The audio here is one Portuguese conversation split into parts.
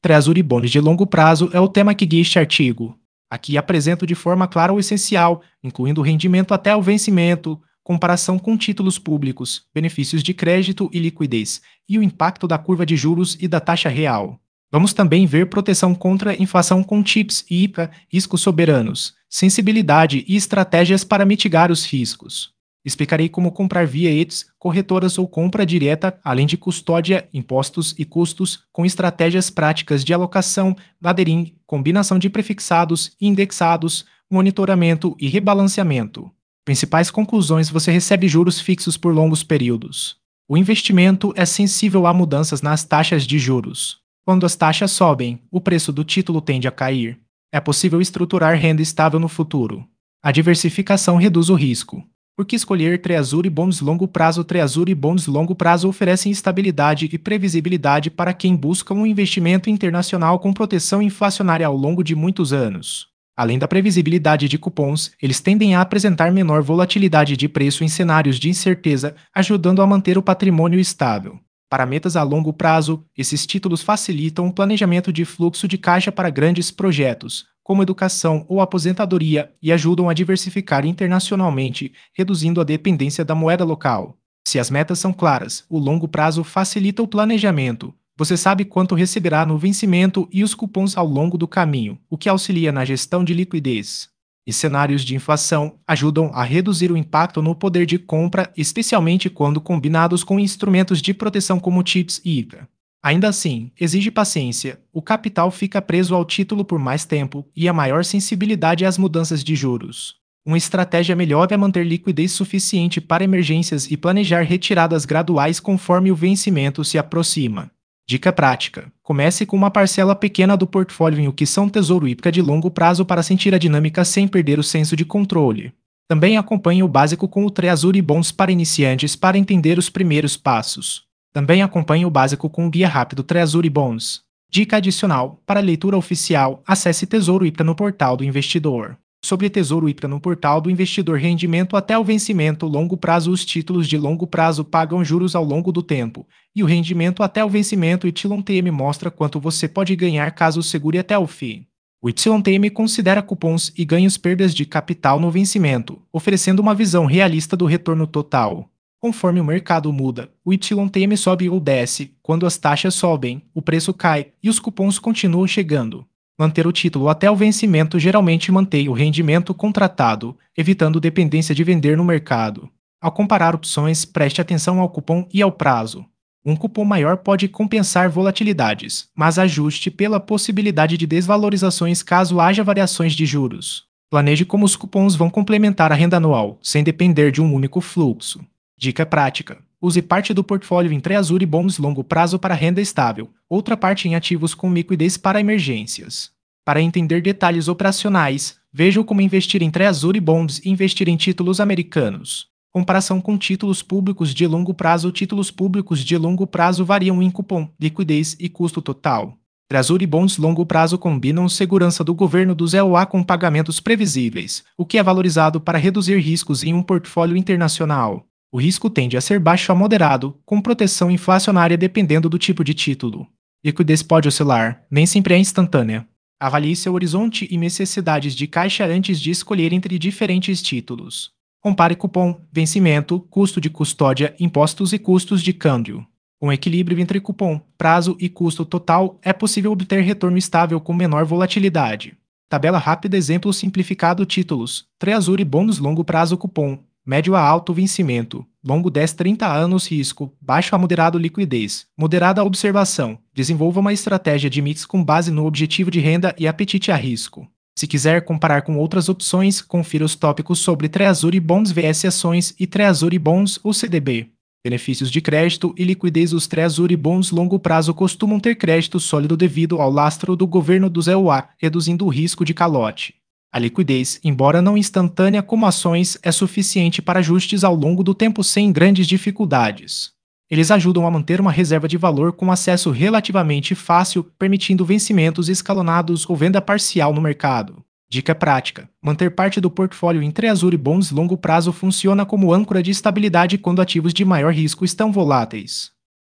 Treasury Bonds de longo prazo é o tema que guia este artigo. Aqui apresento de forma clara o essencial, incluindo o rendimento até o vencimento, comparação com títulos públicos, benefícios de crédito e liquidez, e o impacto da curva de juros e da taxa real. Vamos também ver proteção contra inflação com TIPS e IPA, riscos soberanos, sensibilidade e estratégias para mitigar os riscos. Explicarei como comprar via ETFs, corretoras ou compra direta, além de custódia, impostos e custos, com estratégias práticas de alocação, ladering, combinação de prefixados, indexados, monitoramento e rebalanceamento. Principais conclusões: você recebe juros fixos por longos períodos. O investimento é sensível a mudanças nas taxas de juros. Quando as taxas sobem, o preço do título tende a cair. É possível estruturar renda estável no futuro. A diversificação reduz o risco. Por que escolher Treasury Bonds longo prazo? Treasury Bonds longo prazo oferecem estabilidade e previsibilidade para quem busca um investimento internacional com proteção inflacionária ao longo de muitos anos. Além da previsibilidade de cupons, eles tendem a apresentar menor volatilidade de preço em cenários de incerteza, ajudando a manter o patrimônio estável. Para metas a longo prazo, esses títulos facilitam o planejamento de fluxo de caixa para grandes projetos, como educação ou aposentadoria, e ajudam a diversificar internacionalmente, reduzindo a dependência da moeda local. Se as metas são claras, o longo prazo facilita o planejamento. Você sabe quanto receberá no vencimento e os cupons ao longo do caminho, o que auxilia na gestão de liquidez. E cenários de inflação ajudam a reduzir o impacto no poder de compra, especialmente quando combinados com instrumentos de proteção como TIPS e IPA. Ainda assim, exige paciência, o capital fica preso ao título por mais tempo e a maior sensibilidade às mudanças de juros. Uma estratégia melhor é manter liquidez suficiente para emergências e planejar retiradas graduais conforme o vencimento se aproxima. Dica prática: comece com uma parcela pequena do portfólio em o que são tesouro IPCA de longo prazo para sentir a dinâmica sem perder o senso de controle. Também acompanhe o básico com o Treasury Bonds para iniciantes para entender os primeiros passos. Também acompanhe o básico com o Guia Rápido Treasury Bonds. Dica adicional: para leitura oficial, acesse Tesouro IPCA no portal do investidor. Sobre Tesouro IPCA no portal do investidor: rendimento até o vencimento, longo prazo. Os títulos de longo prazo pagam juros ao longo do tempo, e o rendimento até o vencimento YTM mostra quanto você pode ganhar caso segure até o fim. O YTM considera cupons e ganhos perdas de capital no vencimento, oferecendo uma visão realista do retorno total. Conforme o mercado muda, o YTM sobe ou desce. Quando as taxas sobem, o preço cai e os cupons continuam chegando. Manter o título até o vencimento geralmente mantém o rendimento contratado, evitando dependência de vender no mercado. Ao comparar opções, preste atenção ao cupom e ao prazo. Um cupom maior pode compensar volatilidades, mas ajuste pela possibilidade de desvalorizações caso haja variações de juros. Planeje como os cupons vão complementar a renda anual, sem depender de um único fluxo. Dica prática: use parte do portfólio em Treasury Bonds longo prazo para renda estável, outra parte em ativos com liquidez para emergências. Para entender detalhes operacionais, veja como investir em Treasury Bonds e investir em títulos americanos. Comparação com títulos públicos de longo prazo. Títulos públicos de longo prazo variam em cupom, liquidez e custo total. Treasury Bonds longo prazo combinam segurança do governo do ZEUA com pagamentos previsíveis, o que é valorizado para reduzir riscos em um portfólio internacional. O risco tende a ser baixo a moderado, com proteção inflacionária dependendo do tipo de título. Liquidez pode oscilar, nem sempre é instantânea. Avalie seu horizonte e necessidades de caixa antes de escolher entre diferentes títulos. Compare cupom, vencimento, custo de custódia, impostos e custos de câmbio. Com equilíbrio entre cupom, prazo e custo total, é possível obter retorno estável com menor volatilidade. Tabela rápida: exemplo simplificado. Títulos: Treasury Bonds longo prazo. Cupom: médio a alto vencimento, longo 10-30 anos. Risco: baixo a moderado. Liquidez: moderada. Observação: desenvolva uma estratégia de mix com base no objetivo de renda e apetite a risco. Se quiser comparar com outras opções, confira os tópicos sobre Treasury Bonds vs ações e Treasury Bonds ou CDB. Benefícios de crédito e liquidez. Os Treasury Bonds longo prazo costumam ter crédito sólido devido ao lastro do governo do ZEUA, reduzindo o risco de calote. A liquidez, embora não instantânea como ações, é suficiente para ajustes ao longo do tempo sem grandes dificuldades. Eles ajudam a manter uma reserva de valor com acesso relativamente fácil, permitindo vencimentos escalonados ou venda parcial no mercado. Dica prática: manter parte do portfólio em Treasury Bonds longo prazo funciona como âncora de estabilidade quando ativos de maior risco estão voláteis.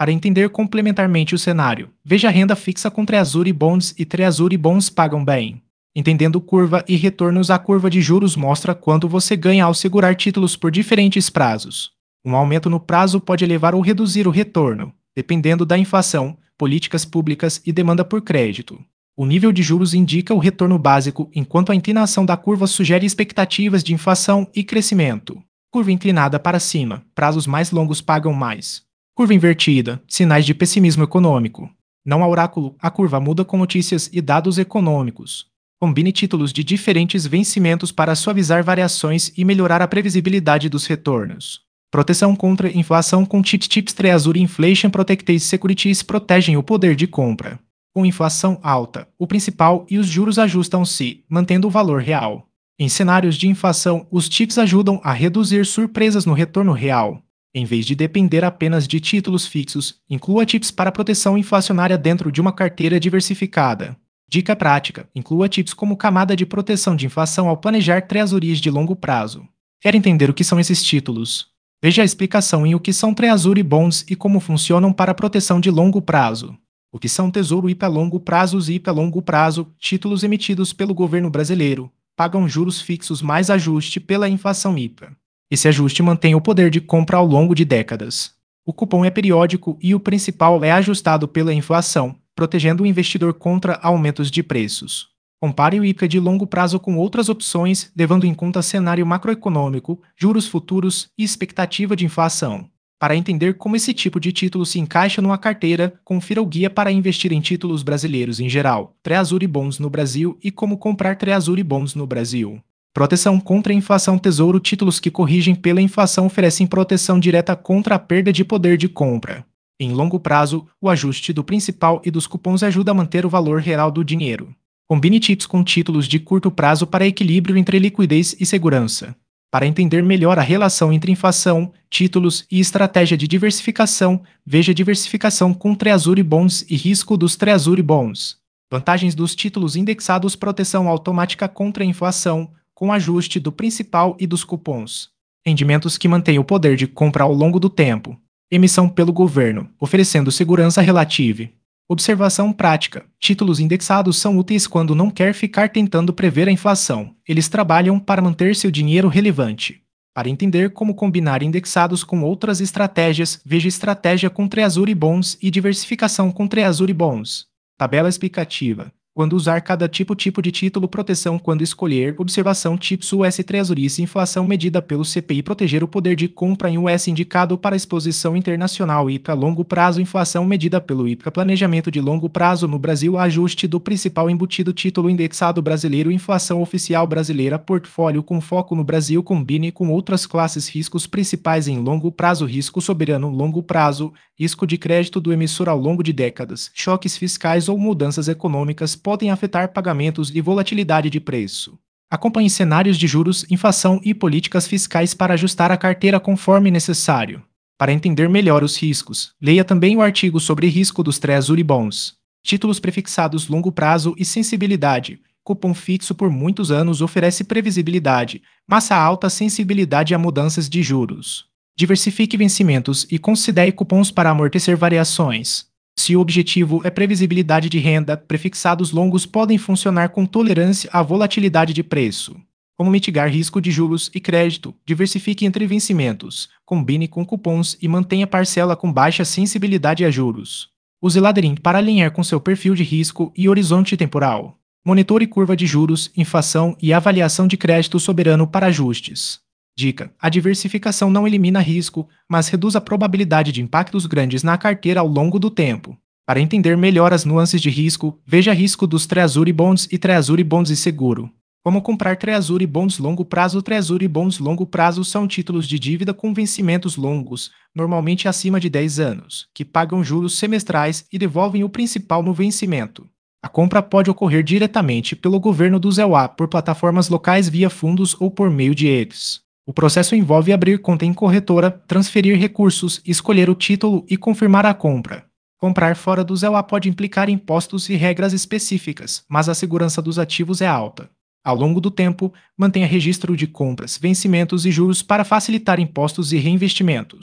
Para entender complementarmente o cenário, veja a renda fixa com Treasury Bonds e Treasury Bonds pagam bem. Entendendo curva e retornos, a curva de juros mostra quanto você ganha ao segurar títulos por diferentes prazos. Um aumento no prazo pode elevar ou reduzir o retorno, dependendo da inflação, políticas públicas e demanda por crédito. O nível de juros indica o retorno básico, enquanto a inclinação da curva sugere expectativas de inflação e crescimento. Curva inclinada para cima, prazos mais longos pagam mais. Curva invertida, sinais de pessimismo econômico. Não há oráculo, a curva muda com notícias e dados econômicos. Combine títulos de diferentes vencimentos para suavizar variações e melhorar a previsibilidade dos retornos. Proteção contra inflação com TIPS Treasury Inflation Protected Securities protegem o poder de compra. Com inflação alta, o principal e os juros ajustam-se, mantendo o valor real. Em cenários de inflação, os TIPS ajudam a reduzir surpresas no retorno real. Em vez de depender apenas de títulos fixos, inclua TIPS para proteção inflacionária dentro de uma carteira diversificada. Dica prática: inclua TIPS como camada de proteção de inflação ao planejar treasuries de longo prazo. Quer entender o que são esses títulos? Veja a explicação em o que são Treasury Bonds e como funcionam para proteção de longo prazo. O que são Tesouro IPA longo prazos e IPA longo prazo, títulos emitidos pelo governo brasileiro, pagam juros fixos mais ajuste pela inflação IPA. Esse ajuste mantém o poder de compra ao longo de décadas. O cupom é periódico e o principal é ajustado pela inflação, protegendo o investidor contra aumentos de preços. Compare o IPCA de longo prazo com outras opções, levando em conta cenário macroeconômico, juros futuros e expectativa de inflação. Para entender como esse tipo de título se encaixa numa carteira, confira o guia para investir em títulos brasileiros em geral, Treasury Bonds no Brasil e como comprar Treasury Bonds no Brasil. Proteção contra a inflação. Tesouro títulos que corrigem pela inflação oferecem proteção direta contra a perda de poder de compra. Em longo prazo, o ajuste do principal e dos cupons ajuda a manter o valor real do dinheiro. Combine TIPS com títulos de curto prazo para equilíbrio entre liquidez e segurança. Para entender melhor a relação entre inflação, títulos e estratégia de diversificação, veja diversificação com Treasury Bonds e risco dos Treasury Bonds. Vantagens dos títulos indexados: proteção automática contra a inflação, com ajuste do principal e dos cupons. Rendimentos que mantêm o poder de compra ao longo do tempo. Emissão pelo governo, oferecendo segurança relativa. Observação prática: títulos indexados são úteis quando não quer ficar tentando prever a inflação. Eles trabalham para manter seu dinheiro relevante. Para entender como combinar indexados com outras estratégias, veja estratégia com Treasury Bonds e diversificação com Treasury Bonds. Tabela explicativa. Quando usar cada tipo de título. Proteção quando escolher. Observação: TIPS US Treasuries. Inflação medida pelo CPI. Proteger o poder de compra em US indicado para exposição internacional. IPCA longo prazo. Inflação medida pelo IPCA. Planejamento de longo prazo no Brasil. Ajuste do principal embutido. Título indexado brasileiro. Inflação oficial brasileira. Portfólio com foco no Brasil. Combine com outras classes. Riscos principais em longo prazo. Risco soberano longo prazo. Risco de crédito do emissor ao longo de décadas. Choques fiscais ou mudanças econômicas podem afetar pagamentos e volatilidade de preço. Acompanhe cenários de juros, inflação e políticas fiscais para ajustar a carteira conforme necessário. Para entender melhor os riscos, leia também o artigo sobre risco dos Treasury Bonds. Títulos prefixados longo prazo e sensibilidade. Cupom fixo por muitos anos oferece previsibilidade, mas há alta sensibilidade a mudanças de juros. Diversifique vencimentos e considere cupons para amortecer variações. Se o objetivo é previsibilidade de renda, prefixados longos podem funcionar com tolerância à volatilidade de preço. Como mitigar risco de juros e crédito? Diversifique entre vencimentos, combine com cupons e mantenha parcela com baixa sensibilidade a juros. Use ladering para alinhar com seu perfil de risco e horizonte temporal. Monitore curva de juros, inflação e avaliação de crédito soberano para ajustes. Dica: a diversificação não elimina risco, mas reduz a probabilidade de impactos grandes na carteira ao longo do tempo. Para entender melhor as nuances de risco, veja risco dos Treasury Bonds e Treasury Bonds e seguro. Como comprar Treasury Bonds longo prazo? Treasury Bonds longo prazo são títulos de dívida com vencimentos longos, normalmente acima de 10 anos, que pagam juros semestrais e devolvem o principal no vencimento. A compra pode ocorrer diretamente pelo governo do ZEUA, por plataformas locais via fundos ou por meio de eles. O processo envolve abrir conta em corretora, transferir recursos, escolher o título e confirmar a compra. Comprar fora do ZEUA pode implicar impostos e regras específicas, mas a segurança dos ativos é alta. Ao longo do tempo, mantenha registro de compras, vencimentos e juros para facilitar impostos e reinvestimentos.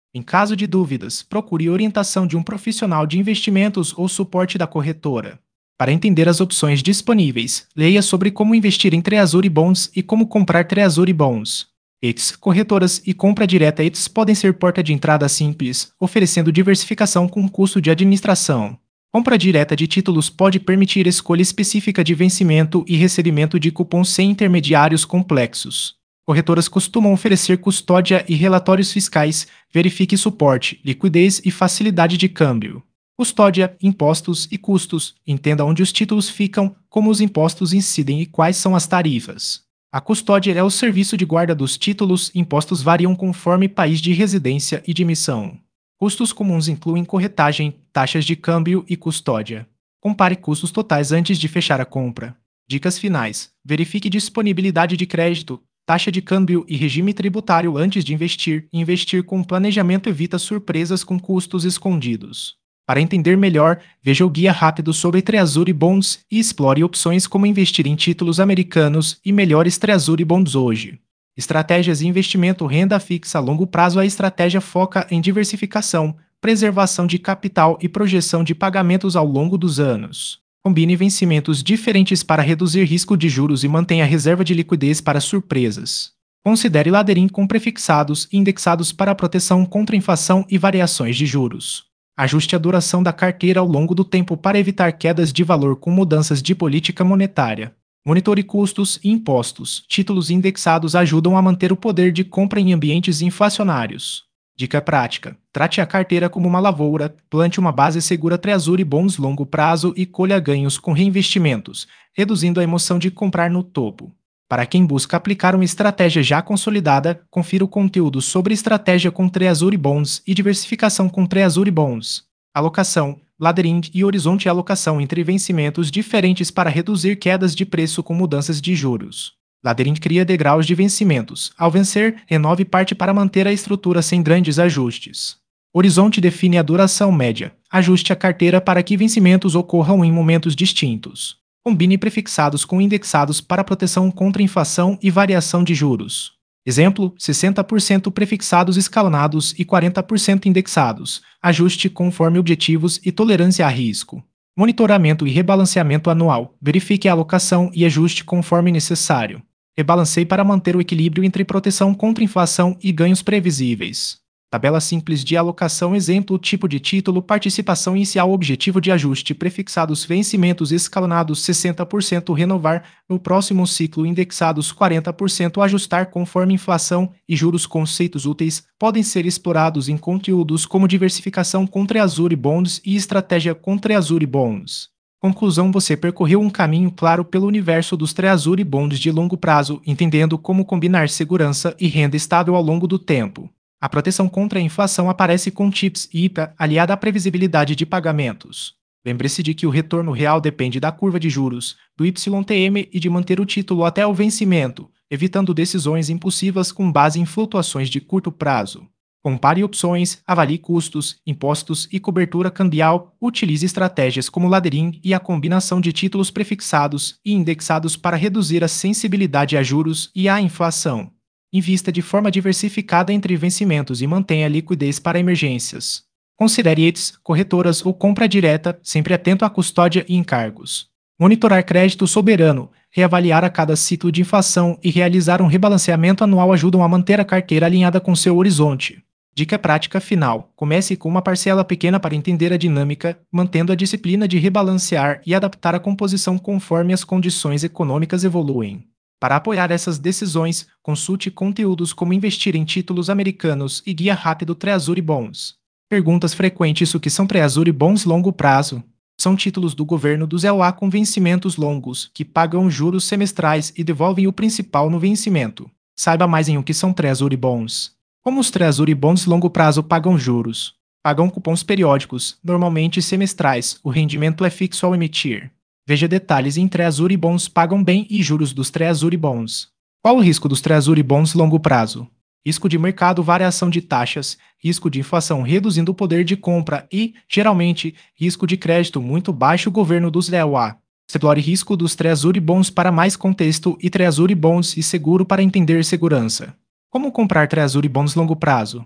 Em caso de dúvidas, procure orientação de um profissional de investimentos ou suporte da corretora. Para entender as opções disponíveis, leia sobre como investir em Treasury Bonds e como comprar Treasury Bonds. ETFs, corretoras e compra direta ETFs podem ser porta de entrada simples, oferecendo diversificação com custo de administração. Compra direta de títulos pode permitir escolha específica de vencimento e recebimento de cupons sem intermediários complexos. Corretoras costumam oferecer custódia e relatórios fiscais, verifique suporte, liquidez e facilidade de câmbio. Custódia, impostos e custos. Entenda onde os títulos ficam, como os impostos incidem e quais são as tarifas. A custódia é o serviço de guarda dos títulos, impostos variam conforme país de residência e de emissão. Custos comuns incluem corretagem, taxas de câmbio e custódia. Compare custos totais antes de fechar a compra. Dicas finais: verifique disponibilidade de crédito, taxa de câmbio e regime tributário antes de investir. Investir com planejamento evita surpresas com custos escondidos. Para entender melhor, veja o guia rápido sobre Treasury Bonds e explore opções como investir em títulos americanos e melhores Treasury Bonds hoje. Estratégias e investimento renda fixa a longo prazo. A estratégia foca em diversificação, preservação de capital e projeção de pagamentos ao longo dos anos. Combine vencimentos diferentes para reduzir risco de juros e mantenha reserva de liquidez para surpresas. Considere ladering com prefixados e indexados para proteção contra inflação e variações de juros. Ajuste a duração da carteira ao longo do tempo para evitar quedas de valor com mudanças de política monetária. Monitore custos e impostos. Títulos indexados ajudam a manter o poder de compra em ambientes inflacionários. Dica prática: trate a carteira como uma lavoura, plante uma base segura Treasury Bonds longo prazo e colha ganhos com reinvestimentos, reduzindo a emoção de comprar no topo. Para quem busca aplicar uma estratégia já consolidada, confira o conteúdo sobre estratégia com Treasury Bonds e diversificação com Treasury Bonds. Alocação, ladering e horizonte. Alocação entre vencimentos diferentes para reduzir quedas de preço com mudanças de juros. Ladering cria degraus de vencimentos. Ao vencer, renove parte para manter a estrutura sem grandes ajustes. Horizonte define a duração média. Ajuste a carteira para que vencimentos ocorram em momentos distintos. Combine prefixados com indexados para proteção contra inflação e variação de juros. Exemplo: 60% prefixados escalonados e 40% indexados. Ajuste conforme objetivos e tolerância a risco. Monitoramento e rebalanceamento anual. Verifique a alocação e ajuste conforme necessário. Rebalanceie para manter o equilíbrio entre proteção contra inflação e ganhos previsíveis. Tabela simples de alocação. Exemplo: tipo de título, participação inicial, objetivo de ajuste, prefixados, vencimentos escalonados 60%, renovar no próximo ciclo, indexados 40%, ajustar conforme inflação e juros. Conceitos úteis podem ser explorados em conteúdos como diversificação com Treasury Bonds e estratégia com Treasury Bonds. Conclusão: você percorreu um caminho claro pelo universo dos Treasury Bonds de longo prazo, entendendo como combinar segurança e renda estável ao longo do tempo. A proteção contra a inflação aparece com TIPS e IPA, aliada à previsibilidade de pagamentos. Lembre-se de que o retorno real depende da curva de juros, do YTM e de manter o título até o vencimento, evitando decisões impulsivas com base em flutuações de curto prazo. Compare opções, avalie custos, impostos e cobertura cambial, utilize estratégias como ladering e a combinação de títulos prefixados e indexados para reduzir a sensibilidade a juros e à inflação. Invista de forma diversificada entre vencimentos e mantenha liquidez para emergências. Considere ETFs, corretoras ou compra direta, sempre atento à custódia e encargos. Monitorar crédito soberano, reavaliar a cada ciclo de inflação e realizar um rebalanceamento anual ajudam a manter a carteira alinhada com seu horizonte. Dica prática final: comece com uma parcela pequena para entender a dinâmica, mantendo a disciplina de rebalancear e adaptar a composição conforme as condições econômicas evoluem. Para apoiar essas decisões, consulte conteúdos como investir em títulos americanos e guia rápido Treasury Bonds. Perguntas frequentes: o que são Treasury Bonds longo prazo? São títulos do governo do ZLA com vencimentos longos, que pagam juros semestrais e devolvem o principal no vencimento. Saiba mais em o que são Treasury Bonds. Como os Treasury Bonds longo prazo pagam juros? Pagam cupons periódicos, normalmente semestrais, o rendimento é fixo ao emitir. Veja detalhes em Treasury Bonds pagam bem e juros dos Treasury Bonds. Qual o risco dos Treasury Bonds longo prazo? Risco de mercado, variação de taxas, risco de inflação reduzindo o poder de compra e, geralmente, risco de crédito muito baixo. Governo dos LEUA. Explore risco dos Treasury Bonds para mais contexto e Treasury Bonds e seguro para entender segurança. Como comprar Treasury Bonds longo prazo?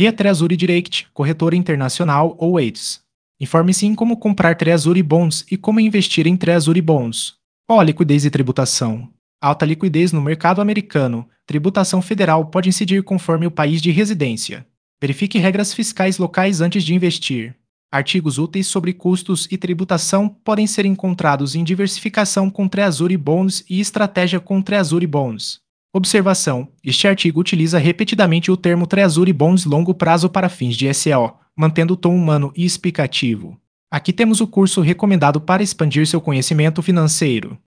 Via Treasury Direct, corretora internacional ou WAITS. Informe-se em como comprar Treasury Bonds e como investir em Treasury Bonds. Qual a liquidez e tributação? Alta liquidez no mercado americano. Tributação federal pode incidir conforme o país de residência. Verifique regras fiscais locais antes de investir. Artigos úteis sobre custos e tributação podem ser encontrados em Diversificação com Treasury Bonds e Estratégia com Treasury Bonds. Observação: este artigo utiliza repetidamente o termo Treasury Bonds longo prazo para fins de SEO, mantendo o tom humano e explicativo. Aqui temos o curso recomendado para expandir seu conhecimento financeiro.